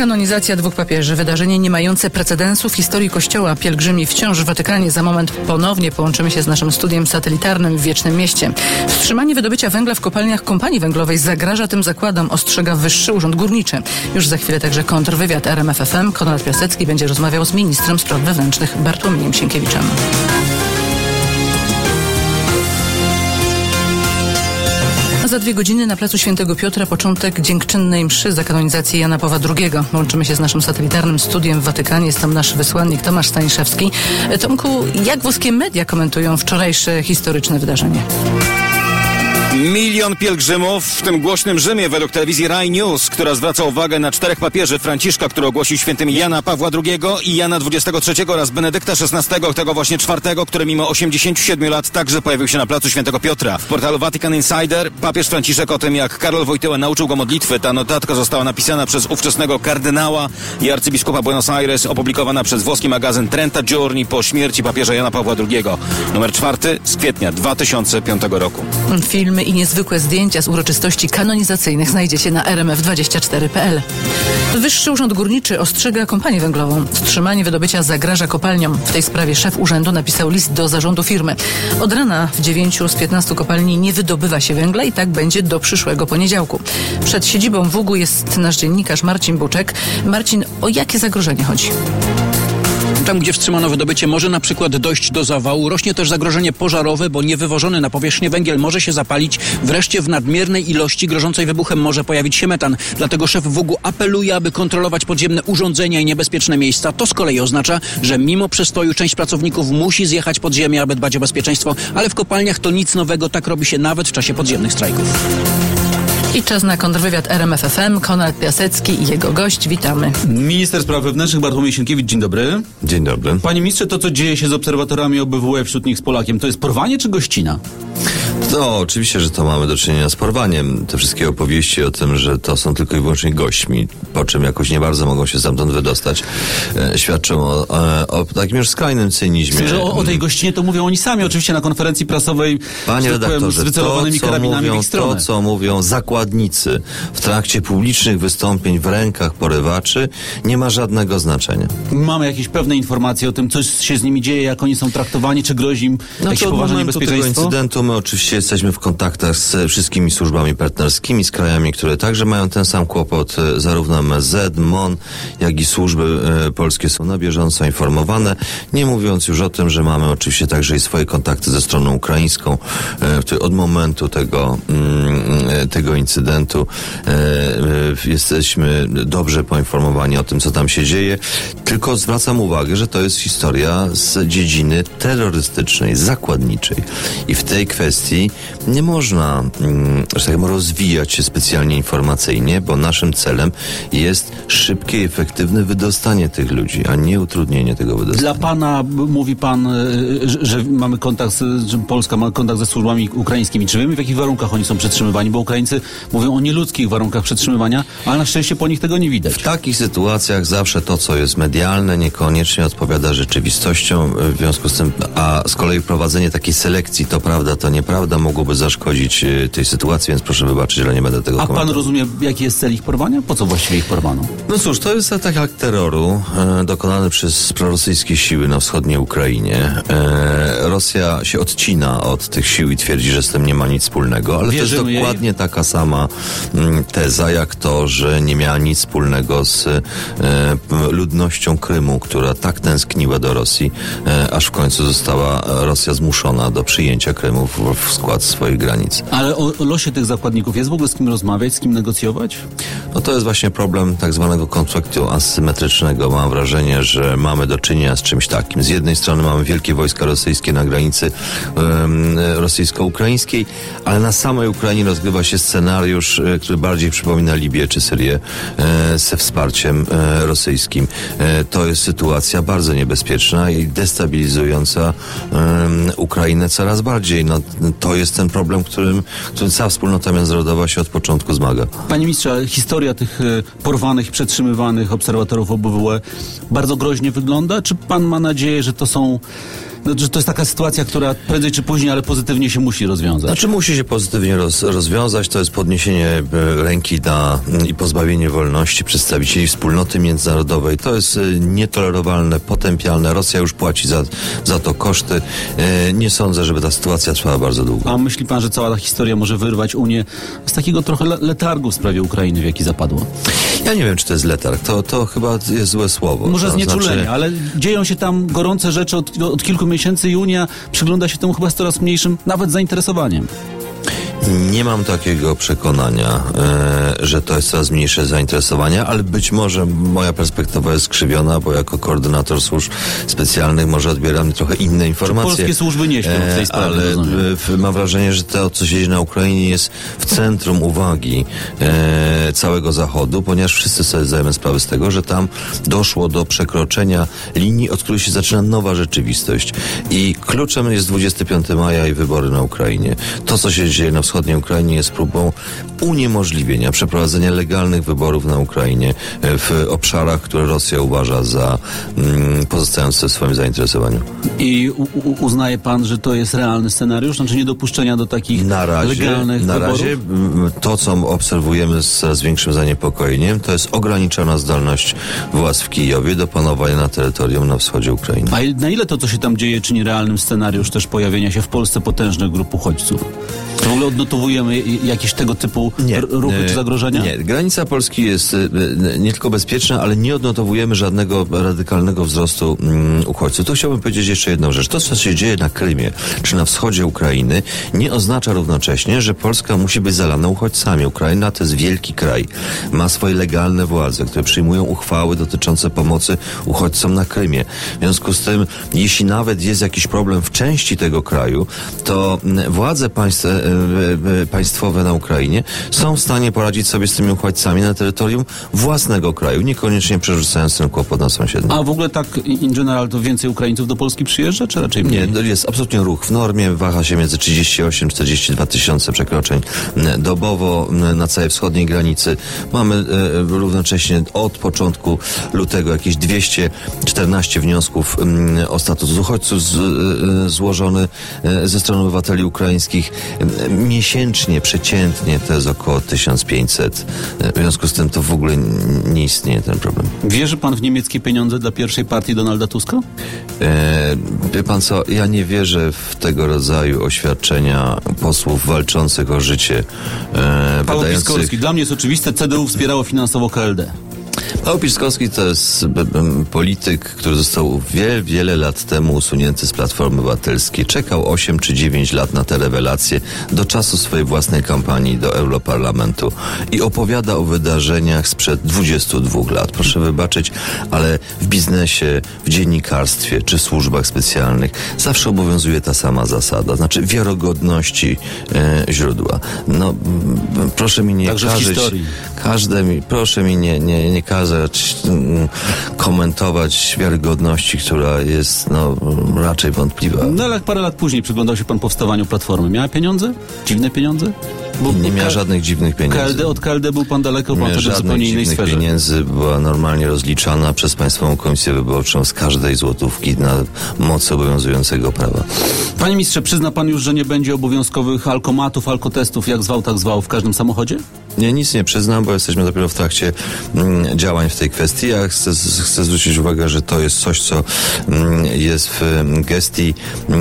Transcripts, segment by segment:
Kanonizacja dwóch papieży, wydarzenie nie mające precedensu w historii Kościoła. Pielgrzymi wciąż w Watykanie. Za moment ponownie połączymy się z naszym studiem satelitarnym w Wiecznym Mieście. Wstrzymanie wydobycia węgla w kopalniach Kompanii Węglowej zagraża tym zakładom, ostrzega Wyższy Urząd Górniczy. Już za chwilę także kontrwywiad RMF FM. Konrad Piasecki będzie rozmawiał z ministrem spraw wewnętrznych Bartłomiejem Sienkiewiczem. Za 2 godziny na placu Świętego Piotra początek dziękczynnej mszy za kanonizację Jana Pawła II. Łączymy się z naszym satelitarnym studiem w Watykanie. Jest tam nasz wysłannik Tomasz Staniszewski. Tomku, jak włoskie media komentują wczorajsze historyczne wydarzenie? 1 milion pielgrzymów w tym głośnym Rzymie według telewizji Rai News, która zwraca uwagę na 4 papieży: Franciszka, który ogłosił świętymi Jana Pawła II i Jana XXIII oraz Benedykta XVI, tego właśnie 4, który mimo 87 lat także pojawił się na placu Świętego Piotra. W portalu Vatican Insider papież Franciszek o tym, jak Karol Wojtyła nauczył go modlitwy. Ta notatka została napisana przez ówczesnego kardynała i arcybiskupa Buenos Aires, opublikowana przez włoski magazyn Trenta Giorni po śmierci papieża Jana Pawła II. Numer 4 z kwietnia 2005 roku. Filmy i niezwykłe zdjęcia z uroczystości kanonizacyjnych znajdziecie na rmf24.pl. Wyższy Urząd Górniczy ostrzega Kompanię Węglową. Wstrzymanie wydobycia zagraża kopalniom. W tej sprawie szef urzędu napisał list do zarządu firmy. Od rana w 9 z 15 kopalni nie wydobywa się węgla i tak będzie do przyszłego poniedziałku. Przed siedzibą WUG-u jest nasz dziennikarz Marcin Buczek. Marcin, o jakie zagrożenie chodzi? Tam, gdzie wstrzymano wydobycie, może na przykład dojść do zawału. Rośnie też zagrożenie pożarowe, bo niewywożony na powierzchnię węgiel może się zapalić. Wreszcie w nadmiernej ilości grożącej wybuchem może pojawić się metan. Dlatego szef WUG-u apeluje, aby kontrolować podziemne urządzenia i niebezpieczne miejsca. To z kolei oznacza, że mimo przestoju część pracowników musi zjechać pod ziemię, aby dbać o bezpieczeństwo. Ale w kopalniach to nic nowego. Tak robi się nawet w czasie podziemnych strajków. I czas na kontrwywiad RMF FM. Konrad Piasecki i jego gość. Witamy. Minister spraw wewnętrznych Bartłomiej Sienkiewicz. Dzień dobry. Dzień dobry. Panie ministrze, to co dzieje się z obserwatorami OBWE, wśród nich z Polakiem, to jest porwanie czy gościna? No, oczywiście, że to mamy do czynienia z porwaniem. Te wszystkie opowieści o tym, że to są tylko i wyłącznie gośćmi, po czym jakoś nie bardzo mogą się stamtąd wydostać, świadczą o takim już skrajnym cynizmie. Myślę, że o tej gościnie to mówią oni sami, oczywiście na konferencji prasowej. Panie redaktorze, z wycelowanymi karabinami w ich stronę. To, co mówią zakładnicy w trakcie publicznych wystąpień w rękach porywaczy, nie ma żadnego znaczenia. Mamy jakieś pewne informacje o tym, co się z nimi dzieje, jak oni są traktowani, czy grozi im jakieś poważne niebezpieczeństwo? Od tego incydentu my oczywiście jesteśmy w kontaktach z wszystkimi służbami partnerskimi, z krajami, które także mają ten sam kłopot. Zarówno MSZ, MON, jak i służby polskie są na bieżąco informowane. Nie mówiąc już o tym, że mamy oczywiście także i swoje kontakty ze stroną ukraińską. Od momentu tego incydentu jesteśmy dobrze poinformowani o tym, co tam się dzieje. Tylko zwracam uwagę, że to jest historia z dziedziny terrorystycznej, zakładniczej. I w tej kwestii nie można, że tak rozwijać się specjalnie informacyjnie, bo naszym celem jest szybkie i efektywne wydostanie tych ludzi, a nie utrudnienie tego wydostania. Dla pana, mówi pan, że mamy kontakt, że Polska ma kontakt ze służbami ukraińskimi. Czy wiemy, w jakich warunkach oni są przetrzymywani? Bo Ukraińcy mówią o nieludzkich warunkach przetrzymywania, ale na szczęście po nich tego nie widać. W takich sytuacjach zawsze to, co jest medialne, niekoniecznie odpowiada rzeczywistością. W związku z tym, a z kolei prowadzenie takiej selekcji, to prawda, to nieprawda, mogłoby zaszkodzić tej sytuacji, więc proszę wybaczyć, ale nie będę tego komentował. A pan rozumie, jaki jest cel ich porwania? Po co właściwie ich porwano? No cóż, to jest atak terroru dokonany przez prorosyjskie siły na wschodniej Ukrainie. Rosja się odcina od tych sił i twierdzi, że z tym nie ma nic wspólnego, ale wierzymy, to jest dokładnie taka sama teza, jak to, że nie miała nic wspólnego z ludnością Krymu, która tak tęskniła do Rosji, aż w końcu została Rosja zmuszona do przyjęcia Krymu w skład swoich granic. Ale o losie tych zakładników jest w ogóle z kim rozmawiać, z kim negocjować? No to jest właśnie problem tak zwanego konfliktu asymetrycznego. Mam wrażenie, że mamy do czynienia z czymś takim. Z jednej strony mamy wielkie wojska rosyjskie na granicy rosyjsko-ukraińskiej, ale na samej Ukrainie rozgrywa się scenariusz, który bardziej przypomina Libię czy Syrię ze wsparciem rosyjskim. To jest sytuacja bardzo niebezpieczna i destabilizująca Ukrainę coraz bardziej. No, to jest ten problem, którym cała wspólnota międzynarodowa się od początku zmaga. Panie ministrze, historia tych porwanych, przetrzymywanych obserwatorów OBWE bardzo groźnie wygląda? Czy pan ma nadzieję, że to są że to jest taka sytuacja, która prędzej czy później, ale pozytywnie się musi rozwiązać. Znaczy musi się pozytywnie rozwiązać, to jest podniesienie ręki i pozbawienie wolności przedstawicieli wspólnoty międzynarodowej. To jest nietolerowalne, potępialne. Rosja już płaci za to koszty. Nie sądzę, żeby ta sytuacja trwała bardzo długo. A myśli pan, że cała ta historia może wyrwać Unię z takiego trochę letargu w sprawie Ukrainy, w jaki zapadło? Ja nie wiem, czy to jest letarg. To chyba jest złe słowo. Może to znieczulenie, znaczy... ale dzieją się tam gorące rzeczy od kilku miesięcy i Unia przygląda się temu chyba z coraz mniejszym nawet zainteresowaniem. Nie mam takiego przekonania, że to jest coraz mniejsze zainteresowanie, ale być może moja perspektywa jest skrzywiona, bo jako koordynator służb specjalnych może odbieram trochę inne informacje. Polskie służby nie śpią w tej sprawie. Ale mam wrażenie, że to, co się dzieje na Ukrainie, jest w centrum uwagi całego Zachodu, ponieważ wszyscy sobie zdajemy sprawę z tego, że tam doszło do przekroczenia linii, od której się zaczyna nowa rzeczywistość. I kluczem jest 25 maja i wybory na Ukrainie. To, co się dzieje na wschodniej Ukrainie, jest próbą uniemożliwienia przeprowadzenia legalnych wyborów na Ukrainie w obszarach, które Rosja uważa za pozostające w swoim zainteresowaniu. I uznaje pan, że to jest realny scenariusz? Znaczy niedopuszczenia do takich legalnych wyborów? Na razie to, co obserwujemy z coraz większym zaniepokojeniem, to jest ograniczona zdolność władz w Kijowie do panowania na terytorium na wschodzie Ukrainy. A na ile to, co się tam dzieje, czyni realnym scenariusz też pojawienia się w Polsce potężnych grup uchodźców? W ogóle odnotowujemy jakieś tego typu ruchy czy zagrożenia? Nie. Granica Polski jest nie tylko bezpieczna, ale nie odnotowujemy żadnego radykalnego wzrostu uchodźców. Tu chciałbym powiedzieć jeszcze jedną rzecz. To, co się dzieje na Krymie czy na wschodzie Ukrainy, nie oznacza równocześnie, że Polska musi być zalana uchodźcami. Ukraina to jest wielki kraj. Ma swoje legalne władze, które przyjmują uchwały dotyczące pomocy uchodźcom na Krymie. W związku z tym, jeśli nawet jest jakiś problem w części tego kraju, to władze państwowe na Ukrainie są w stanie poradzić sobie z tymi uchodźcami na terytorium własnego kraju, niekoniecznie przerzucając ten kłopot na sąsiedni. A w ogóle tak in general to więcej Ukraińców do Polski przyjeżdża, czy raczej mniej? Nie, jest absolutnie ruch w normie, waha się między 38-42 tysiące przekroczeń dobowo na całej wschodniej granicy. Mamy równocześnie od początku lutego jakieś 214 wniosków o status uchodźców złożony ze strony obywateli ukraińskich. Miesięcznie, przeciętnie to jest około 1500. W związku z tym to w ogóle nie istnieje ten problem. Wierzy pan w niemieckie pieniądze dla pierwszej partii Donalda Tuska? Wie pan co, ja nie wierzę w tego rodzaju oświadczenia posłów walczących o życie. Paweł Piskorski, dla mnie jest oczywiste, CDU wspierało finansowo KLD. Paweł Piskorski to jest polityk, który został wiele lat temu usunięty z Platformy Obywatelskiej. Czekał 8 czy 9 lat na te rewelacje do czasu swojej własnej kampanii do Europarlamentu i opowiada o wydarzeniach sprzed 22 lat. Proszę wybaczyć, ale w biznesie, w dziennikarstwie czy w służbach specjalnych zawsze obowiązuje ta sama zasada, znaczy wiarygodności źródła. No, proszę mi nie każeć, proszę mi nie kazać komentować wiarygodności, która jest raczej wątpliwa. No ale parę lat później przyglądał się pan powstawaniu Platformy. Miała pieniądze? Dziwne pieniądze? Nie miała żadnych dziwnych pieniędzy. Od KLD był pan daleko, pan wtedy w zupełnie innej sferze. Pieniędzy była normalnie rozliczana przez Państwową Komisję Wyborczą z każdej złotówki na mocy obowiązującego prawa. Panie ministrze, przyzna pan już, że nie będzie obowiązkowych alkomatów, alkotestów, jak zwał, tak zwał, w każdym samochodzie? Nie, nic nie przyznam, bo jesteśmy dopiero w trakcie działań w tej kwestii. Ja chcę zwrócić uwagę, że to jest coś, co jest w gestii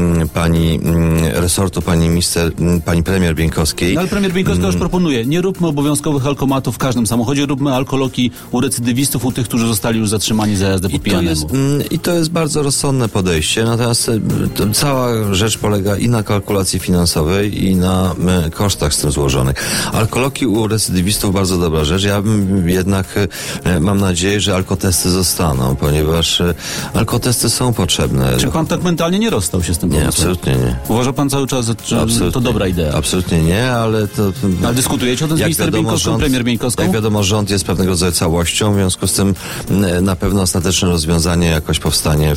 resortu pani premier Bieńkowskiej. No, ale premier Bieńkowska już proponuje, nie róbmy obowiązkowych alkomatów w każdym samochodzie, róbmy alkoloki u recydywistów, u tych, którzy zostali już zatrzymani za jazdę po pijanemu. I to jest bardzo rozsądne podejście, natomiast cała rzecz polega i na kalkulacji finansowej, i na kosztach z tym złożonych. Alkoloki u recydywistów bardzo dobra rzecz. Ja bym jednak mam nadzieję, że alkotesty zostaną, ponieważ alkotesty są potrzebne. Czy pan tak mentalnie nie rozstał się z tym pomysłem? Nie, absolutnie nie. Uważa pan cały czas, że to dobra idea? Absolutnie nie, ale to... Ale dyskutujecie o tym z minister Bieńkowską, premier Bieńkowską? Jak wiadomo, rząd jest pewnego rodzaju całością, w związku z tym na pewno ostateczne rozwiązanie jakoś powstanie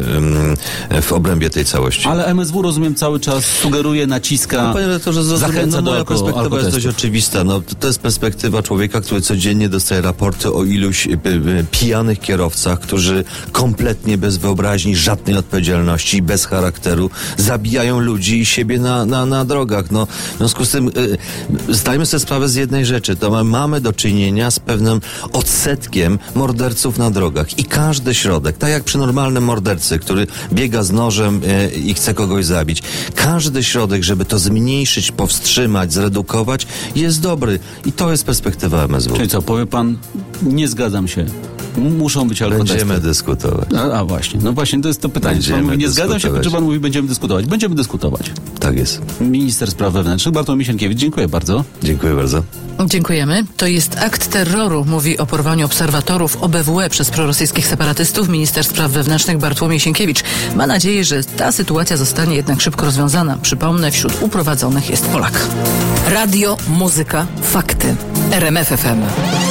w obrębie tej całości. Ale MSW, rozumiem, cały czas sugeruje, naciska, zachęca do moja perspektywa jest dość oczywista. To jest perspektywa człowieka, który codziennie dostaje raporty o ilu iluś pijanych kierowcach, którzy kompletnie bez wyobraźni, żadnej odpowiedzialności, bez charakteru zabijają ludzi i siebie na drogach. No, w związku z tym zdajmy sobie sprawę z jednej rzeczy. To mamy do czynienia z pewnym odsetkiem morderców na drogach i każdy środek, tak jak przy normalnym mordercy, który biega z nożem i chce kogoś zabić, każdy środek, żeby to zmniejszyć, powstrzymać, zredukować, jest dobry. I to jest perspektywa MSW. Czyli co, powie pan, nie zgadzam się. Muszą być alkotesty. Będziemy dyskutować. A właśnie, no właśnie to jest to pytanie. Czy pan mówi, nie zgadzam się, czy pan mówi, będziemy dyskutować? Będziemy dyskutować. Tak jest. Minister Spraw Wewnętrznych Bartłomiej Sienkiewicz, dziękuję bardzo. Dziękuję bardzo. Dziękujemy. To jest akt terroru, mówi o porwaniu obserwatorów OBWE przez prorosyjskich separatystów minister spraw wewnętrznych Bartłomiej Sienkiewicz. Ma nadzieję, że ta sytuacja zostanie jednak szybko rozwiązana. Przypomnę, wśród uprowadzonych jest Polak. Radio, muzyka, fakty. RMF FM.